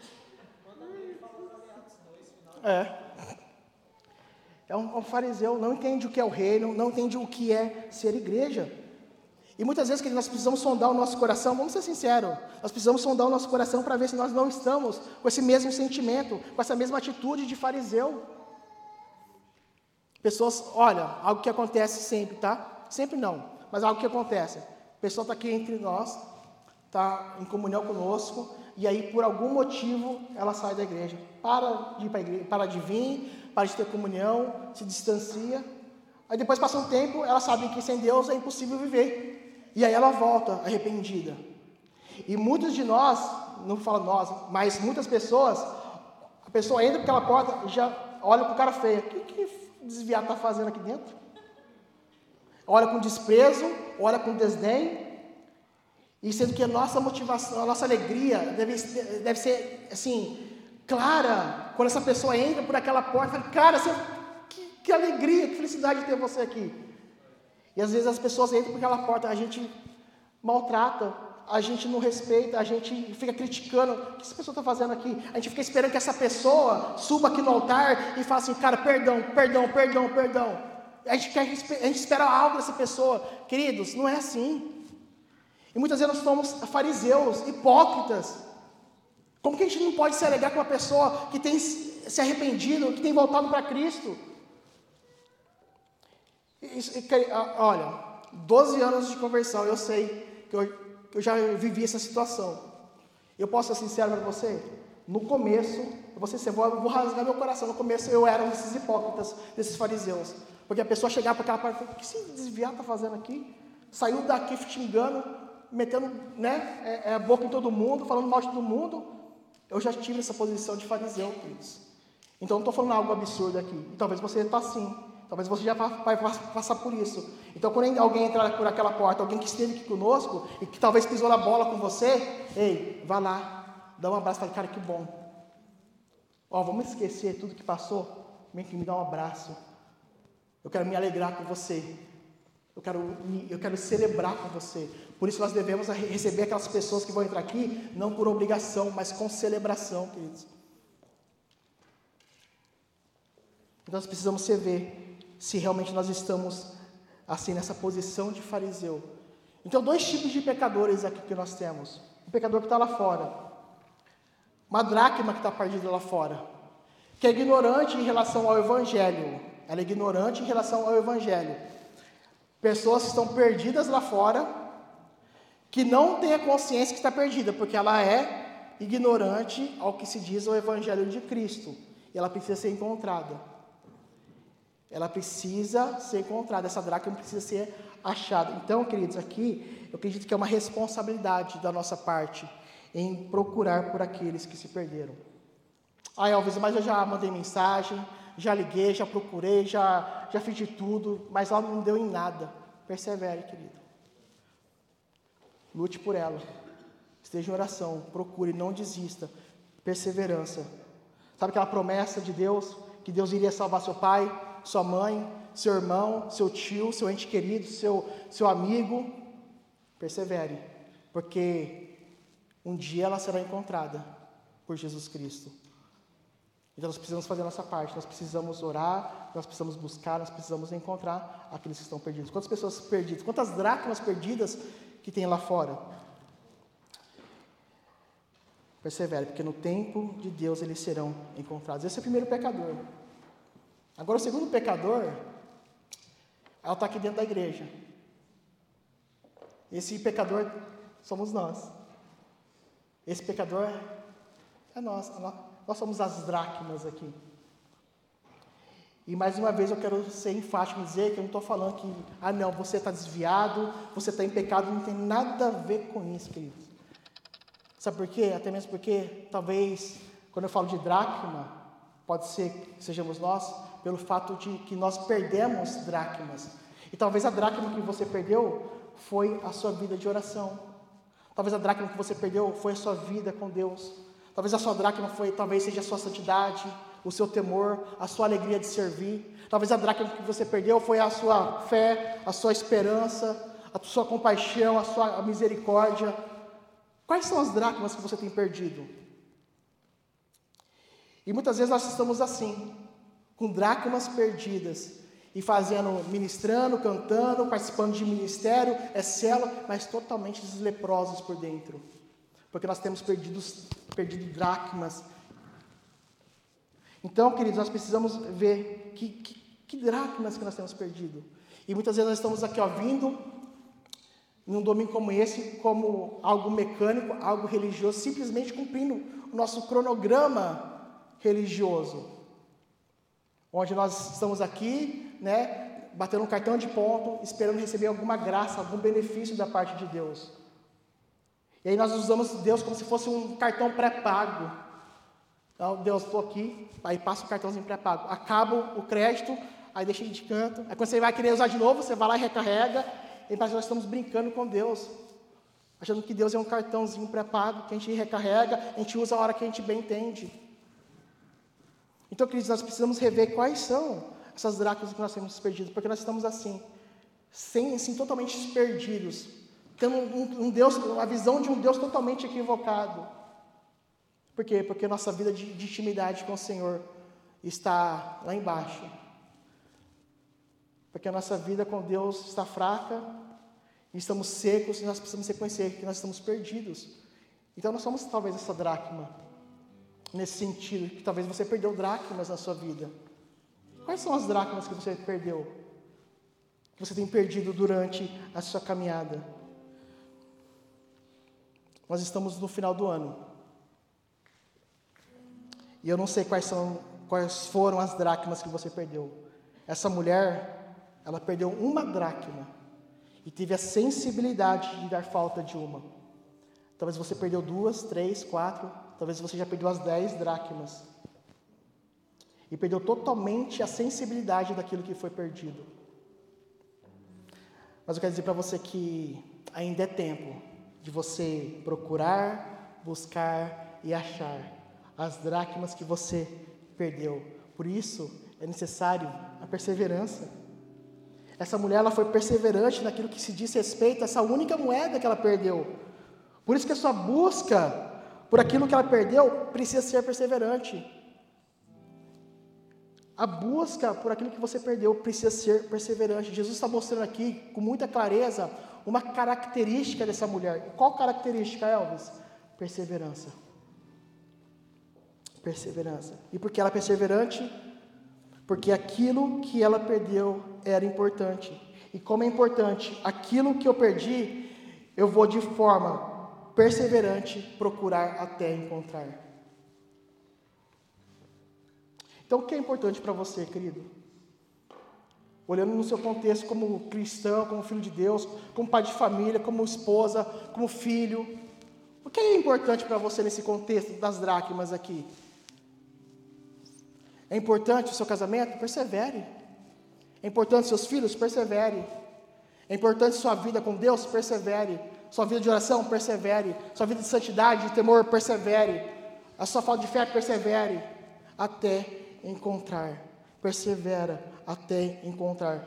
É. É um, um fariseu, não entende o que é o reino, não entende o que é ser igreja. E muitas vezes que nós precisamos sondar o nosso coração, vamos ser sinceros, nós precisamos sondar o nosso coração para ver se nós não estamos com esse mesmo sentimento, com essa mesma atitude de fariseu. Pessoas, olha, algo que acontece sempre, tá? Sempre não, mas algo que acontece. A pessoa está aqui entre nós, está em comunhão conosco, e aí por algum motivo ela sai da igreja. Para de ir para a igreja, para de vir, para de ter comunhão, se distancia. Aí depois passa um tempo, ela sabe que sem Deus é impossível viver. E aí ela volta arrependida. E muitos de nós, não falo nós, mas muitas pessoas, a pessoa entra pela porta e já olha para o cara feio. O que, que desviado está fazendo aqui dentro? Olha com desprezo, olha com desdém, e sendo que a nossa motivação, a nossa alegria deve, deve ser, assim, clara, quando essa pessoa entra por aquela porta, fala, cara, você, que, que alegria, que felicidade de ter você aqui. E às vezes as pessoas entram por aquela porta, a gente maltrata, a gente não respeita, a gente fica criticando, o que essa pessoa está fazendo aqui? A gente fica esperando que essa pessoa suba aqui no altar e fale assim, cara, perdão, perdão, perdão, perdão. A gente, quer, a gente espera algo dessa pessoa. Queridos, não é assim. E muitas vezes nós somos fariseus, hipócritas. Como que a gente não pode se alegrar com uma pessoa que tem se arrependido, que tem voltado para Cristo? Isso, olha, doze anos de conversão, eu sei que eu, eu já vivi essa situação. Eu posso ser sincero para você? No começo, eu vou, ser, eu vou rasgar meu coração, no começo eu era um desses hipócritas, desses fariseus. Porque a pessoa chegava para aquela parte e falava, o que esse desviado está fazendo aqui? Saiu daqui xingando, metendo, né, é, é, a boca em todo mundo, falando mal de todo mundo. Eu já tive essa posição de fariseu, queridos. Então, não estou falando algo absurdo aqui. E talvez você está assim. Talvez você já vai passar por isso. Então, quando alguém entrar por aquela porta, alguém que esteve aqui conosco, e que talvez pisou na bola com você, ei, vá lá, dá um abraço, fala, cara, que bom. Ó, vamos esquecer tudo que passou? Vem aqui, me dá um abraço. Eu quero me alegrar com você. Eu quero, eu quero celebrar com você. Por isso nós devemos receber aquelas pessoas que vão entrar aqui, não por obrigação, mas com celebração, queridos. Então nós precisamos ver se realmente nós estamos assim nessa posição de fariseu. Então, dois tipos de pecadores aqui que nós temos. O pecador que está lá fora. Uma dracma que está perdida lá fora. Que é ignorante em relação ao Evangelho. Ela é ignorante em relação ao Evangelho. Pessoas que estão perdidas lá fora, que não têm a consciência que está perdida, porque ela é ignorante ao que se diz o Evangelho de Cristo. E ela precisa ser encontrada. Ela precisa ser encontrada, essa dracma precisa ser achada. Então, queridos, aqui, eu acredito que é uma responsabilidade da nossa parte em procurar por aqueles que se perderam. Ah, Elvis, mas eu já mandei mensagem, já liguei, já procurei, já, já fiz de tudo, mas ela não deu em nada. Persevere, querido. Lute por ela. Esteja em oração, procure, não desista. Perseverança. Sabe aquela promessa de Deus, que Deus iria salvar seu pai, sua mãe, seu irmão, seu tio, seu ente querido, seu, seu amigo? Persevere, porque um dia ela será encontrada por Jesus Cristo. Então nós precisamos fazer a nossa parte, nós precisamos orar, nós precisamos buscar, nós precisamos encontrar aqueles que estão perdidos. Quantas pessoas perdidas, quantas dracmas perdidas que tem lá fora? Persevere, porque no tempo de Deus eles serão encontrados. Esse é o primeiro pecador. Agora o segundo pecador, ela está aqui dentro da igreja. Esse pecador somos nós. Esse pecador é nós. Nós somos as dracmas aqui. E mais uma vez eu quero ser enfático em dizer que eu não estou falando que, ah não, você está desviado, você está em pecado, não tem nada a ver com isso, queridos. Sabe por quê? Até mesmo porque, talvez, quando eu falo de dracma, pode ser que sejamos nós, pelo fato de que nós perdemos dracmas. E talvez a dracma que você perdeu foi a sua vida de oração. Talvez a dracma que você perdeu foi a sua vida com Deus. Talvez a sua dracma foi, talvez seja a sua santidade, o seu temor, a sua alegria de servir. Talvez a dracma que você perdeu foi a sua fé, a sua esperança, a sua compaixão, a sua misericórdia. Quais são as dracmas que você tem perdido? E muitas vezes nós estamos assim, com dracmas perdidas, e fazendo, ministrando, cantando, participando de ministério, é célula, mas totalmente desleprosos por dentro. Porque nós temos perdido, perdido dracmas. Então, queridos, nós precisamos ver que, que, que dracmas que nós temos perdido. E muitas vezes nós estamos aqui, ó, vindo, num domingo como esse, como algo mecânico, algo religioso, simplesmente cumprindo o nosso cronograma religioso. Onde nós estamos aqui, né, batendo um cartão de ponto, esperando receber alguma graça, algum benefício da parte de Deus. E aí nós usamos Deus como se fosse um cartão pré-pago. Então, Deus, estou aqui, aí passa o cartãozinho pré-pago. Acaba o crédito, aí deixa ele de canto. Aí quando você vai querer usar de novo, você vai lá e recarrega. E parece que nós estamos brincando com Deus. Achando que Deus é um cartãozinho pré-pago, que a gente recarrega, a gente usa a hora que a gente bem entende. Então, queridos, nós precisamos rever quais são essas dracmas que nós temos perdido. Porque nós estamos assim, sem, assim totalmente perdidos. Tendo um, um Deus, a visão de um Deus totalmente equivocado. Por quê? Porque nossa vida de, de intimidade com o Senhor está lá embaixo. Porque a nossa vida com Deus está fraca, e estamos secos, e nós precisamos reconhecer que nós estamos perdidos. Então nós somos talvez essa dracma, nesse sentido, que talvez você perdeu dracmas na sua vida. Quais são as dracmas que você perdeu? Que você tem perdido durante a sua caminhada? Nós estamos no final do ano. E eu não sei quais são, quais foram as dracmas que você perdeu. Essa mulher, ela perdeu uma dracma e teve a sensibilidade de dar falta de uma. Talvez você perdeu duas, três, quatro, talvez você já perdeu as dez dracmas. E perdeu totalmente a sensibilidade daquilo que foi perdido. Mas eu quero dizer para você que ainda é tempo de você procurar, buscar e achar as dracmas que você perdeu. Por isso é necessário a perseverança. Essa mulher ela foi perseverante naquilo que se diz respeito a essa única moeda que ela perdeu. Por isso que a sua busca por aquilo que ela perdeu precisa ser perseverante. A busca por aquilo que você perdeu precisa ser perseverante. Jesus está mostrando aqui, com muita clareza, uma característica dessa mulher. Qual característica, Elvis? Perseverança. Perseverança. E por que ela é perseverante? Porque aquilo que ela perdeu era importante. E como é importante, aquilo que eu perdi, eu vou de forma perseverante procurar até encontrar. Então, o que é importante para você, querido? Olhando no seu contexto como cristão, como filho de Deus, como pai de família, como esposa, como filho. O que é importante para você nesse contexto das dracmas aqui? É importante o seu casamento? Persevere. É importante seus filhos? Persevere. É importante sua vida com Deus? Persevere. Sua vida de oração? Persevere. Sua vida de santidade, de temor? Persevere. A sua falta de fé? Persevere. Até encontrar. Persevera até encontrar.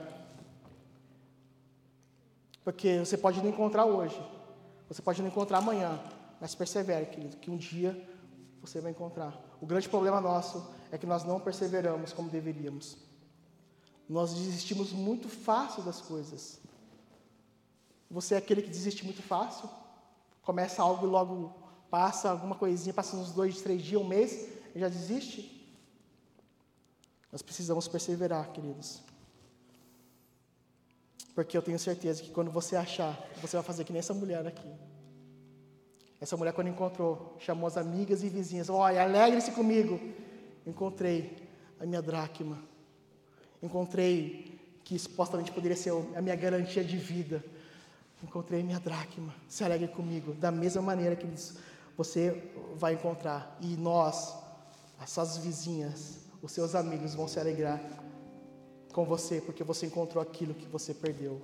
Porque você pode não encontrar hoje. Você pode não encontrar amanhã. Mas persevere, querido, que um dia você vai encontrar. O grande problema nosso é que nós não perseveramos como deveríamos. Nós desistimos muito fácil das coisas. Você é aquele que desiste muito fácil? Começa algo e logo passa alguma coisinha, passa uns dois, três dias, um mês, e já desiste? Nós precisamos perseverar, queridos. Porque eu tenho certeza que quando você achar, você vai fazer que nem essa mulher aqui. Essa mulher, quando encontrou, chamou as amigas e vizinhas. Olha, alegre-se comigo. Encontrei a minha dracma. Encontrei que supostamente poderia ser a minha garantia de vida. Encontrei a minha dracma. Se alegre comigo. Da mesma maneira que você vai encontrar. E nós, as suas vizinhas, os seus amigos vão se alegrar com você, porque você encontrou aquilo que você perdeu.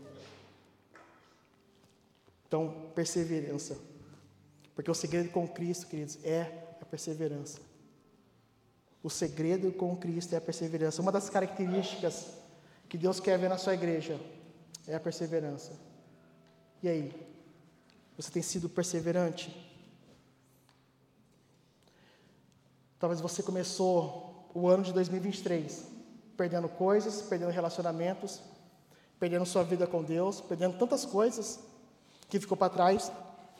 Então, perseverança. Porque o segredo com Cristo, queridos, é a perseverança. O segredo com Cristo é a perseverança. Uma das características que Deus quer ver na sua igreja é a perseverança. E aí? Você tem sido perseverante? Talvez você começou o ano de dois mil e vinte e três perdendo coisas, perdendo relacionamentos, perdendo sua vida com Deus, perdendo tantas coisas que ficou para trás.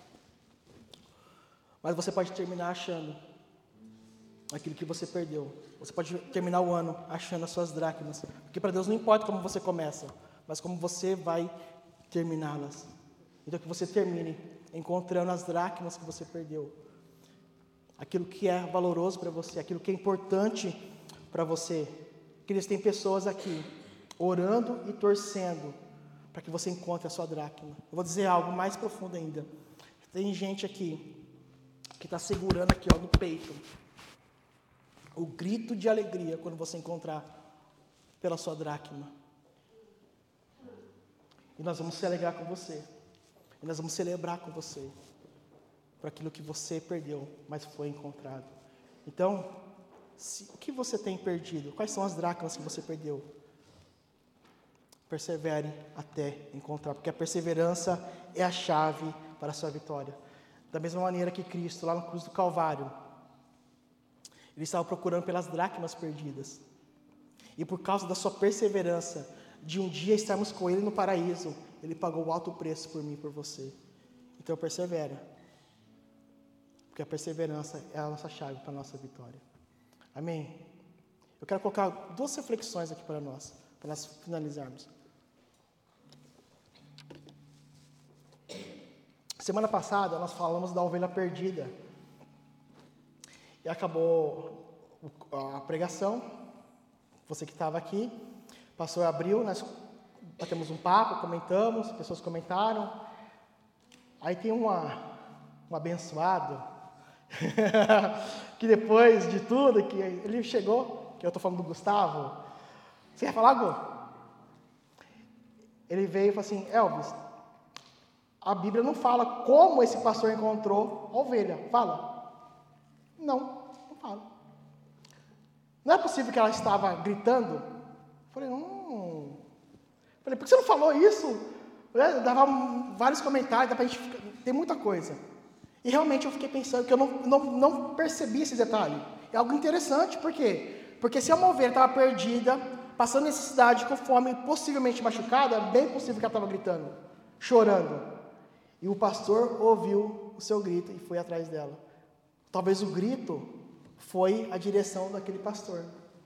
Mas você pode terminar achando aquilo que você perdeu. Você pode terminar o ano achando as suas dracmas. Porque para Deus não importa como você começa, mas como você vai terminá-las. Então que você termine encontrando as dracmas que você perdeu. Aquilo que é valoroso para você, aquilo que é importante para você. Queridos, tem pessoas aqui orando e torcendo para que você encontre a sua dracma. Eu vou dizer algo mais profundo ainda. Tem gente aqui que está segurando aqui, ó, no peito, o grito de alegria quando você encontrar pela sua dracma. E nós vamos se alegrar com você. E nós vamos celebrar com você por aquilo que você perdeu, mas foi encontrado. Então, se, o que você tem perdido? Quais são as dracmas que você perdeu? Persevere até encontrar, porque a perseverança é a chave para a sua vitória. Da mesma maneira que Cristo, lá na cruz do Calvário, ele estava procurando pelas dracmas perdidas. E por causa da sua perseverança, de um dia estarmos com Ele no paraíso, Ele pagou o alto preço por mim e por você. Então persevera. Porque a perseverança é a nossa chave para a nossa vitória. Amém? Eu quero colocar duas reflexões aqui para nós, para nós finalizarmos. Semana passada nós falamos da ovelha perdida. E acabou a pregação. Você que estava aqui, o pastor abriu, nós batemos um papo, comentamos, pessoas comentaram. Aí tem uma, um abençoado, que depois de tudo, que ele chegou, que eu estou falando do Gustavo. Você quer falar, Gu? Ele veio e falou assim, Elvis, a Bíblia não fala como esse pastor encontrou a ovelha. Fala? Não, não fala. Não é possível que ela estava gritando? Eu falei, hum. Falei, por que você não falou isso? Eu dava vários comentários, dá pra gente, tem muita coisa. E realmente eu fiquei pensando que eu não, não, não percebi esse detalhe. É algo interessante, por quê? Porque se a uma ovelha estava perdida, passando necessidade, com fome, possivelmente machucada, é bem possível que ela estava gritando, chorando. E o pastor ouviu o seu grito e foi atrás dela. Talvez o grito foi a direção daquele pastor.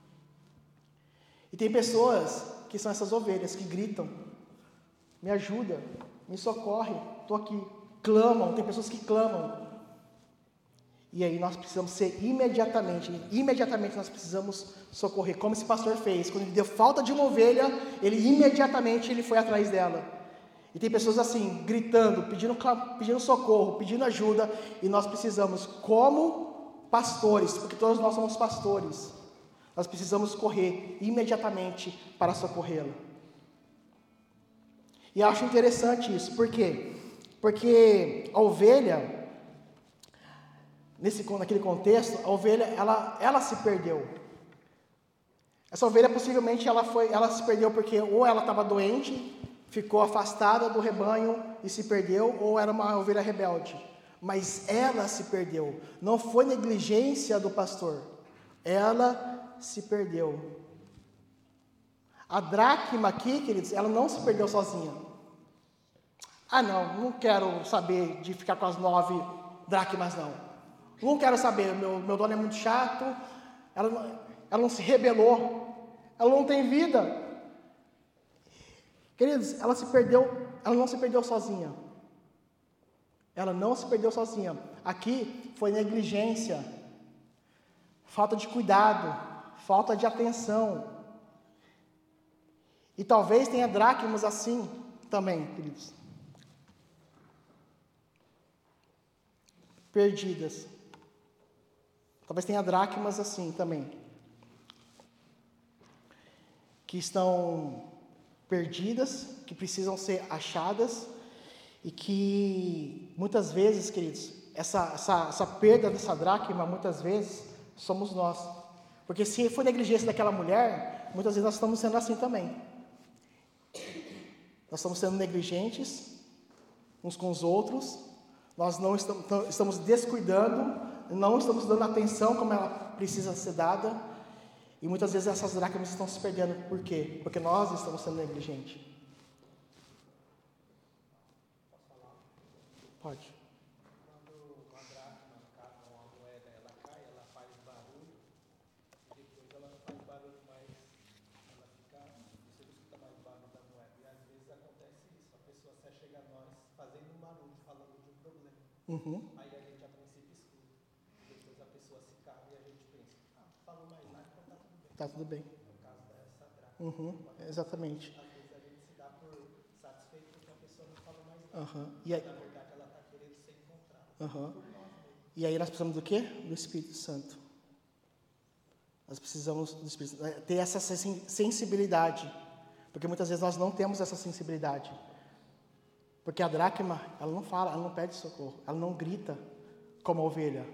E tem pessoas que são essas ovelhas, que gritam, me ajuda, me socorre, estou aqui. Clamam, tem pessoas que clamam. E aí nós precisamos ser imediatamente, imediatamente nós precisamos socorrer, como esse pastor fez. Quando ele deu falta de uma ovelha, ele imediatamente ele foi atrás dela. E tem pessoas assim, gritando, pedindo, pedindo socorro, pedindo ajuda, e nós precisamos, como pastores, porque todos nós somos pastores, nós precisamos correr imediatamente para socorrê-la. E eu acho interessante isso, por quê? Porque a ovelha, nesse, naquele contexto, a ovelha, ela, ela se perdeu. Essa ovelha, possivelmente, ela, foi, ela se perdeu porque ou ela estava doente, ficou afastada do rebanho e se perdeu, ou era uma ovelha rebelde. Mas ela se perdeu. Não foi negligência do pastor. Ela se perdeu. A dracma aqui, queridos, ela não se perdeu sozinha. Ah, não, não quero saber de ficar com as nove dracmas, não. Não quero saber, meu, meu dono é muito chato, ela, ela não se rebelou, ela não tem vida. Queridos, ela se perdeu, ela não se perdeu sozinha. Ela não se perdeu sozinha. Aqui foi negligência, falta de cuidado, falta de atenção. E talvez tenha dracmas assim também, queridos. Perdidas. Talvez tenha dracmas assim também. Que estão perdidas, que precisam ser achadas, e que muitas vezes, queridos, essa, essa, essa perda dessa dracma, muitas vezes, somos nós. Porque se for negligência daquela mulher, muitas vezes nós estamos sendo assim também. Nós estamos sendo negligentes uns com os outros, nós não estamos, estamos descuidando, não estamos dando atenção como ela precisa ser dada, e muitas vezes essas dracmas estão se perdendo. Por quê? Porque nós estamos sendo negligentes. Pode. Quando uma dracma cai, uma moeda, ela cai, ela faz barulho, depois ela não faz barulho mais, ela fica, você escuta mais barulho da moeda. E às vezes acontece isso, a pessoa se chega a nós fazendo um barulho, falando de um problema. Uhum. Aí a gente a princípio escuta. Depois a pessoa se cala e a gente pensa, ah, falou mais nada, então tá tudo bem. Tá tudo bem. No caso dessa dracma. Uhum, exatamente. Às vezes a gente se dá por satisfeito porque a pessoa não falou mais nada. Uhum. E aí, na verdade ela está querendo ser encontrada. uhum. E aí nós precisamos do quê? Do Espírito Santo. Nós precisamos do Espírito Santo, ter essa sensibilidade. Porque muitas vezes nós não temos essa sensibilidade. Porque a dracma, ela não fala, ela não pede socorro, ela não grita como a ovelha.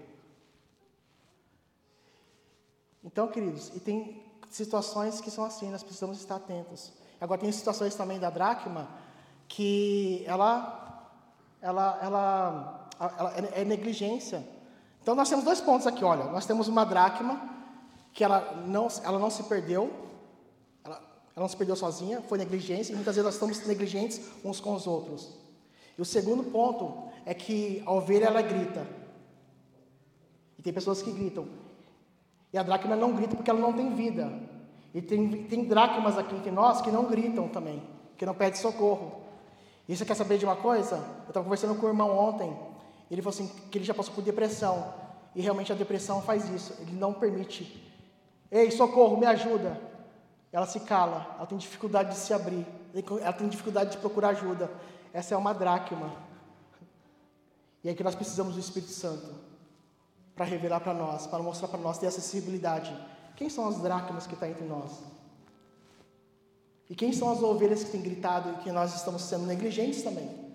Então, queridos, e tem situações que são assim, nós precisamos estar atentos. Agora tem situações também da dracma que ela, ela, ela, ela é negligência. Então nós temos dois pontos aqui, olha, nós temos uma dracma que ela não, ela não se perdeu, ela, ela não se perdeu sozinha, foi negligência, e muitas vezes nós estamos negligentes uns com os outros. E o segundo ponto é que a ovelha, ela grita. E tem pessoas que gritam. E a dracma não grita porque ela não tem vida. E tem, tem dracmas aqui entre nós que não gritam também, que não pedem socorro. E você quer saber de uma coisa? Eu estava conversando com o irmão ontem, ele falou assim, que ele já passou por depressão. E realmente a depressão faz isso, ele não permite. Ei, socorro, me ajuda. Ela se cala, ela tem dificuldade de se abrir. ela tem dificuldade de procurar ajuda. Essa é uma dracma. E é que nós precisamos do Espírito Santo para revelar para nós, para mostrar para nós, ter acessibilidade. Quem são as dracmas que estão entre nós? E quem são as ovelhas que têm gritado e que nós estamos sendo negligentes também?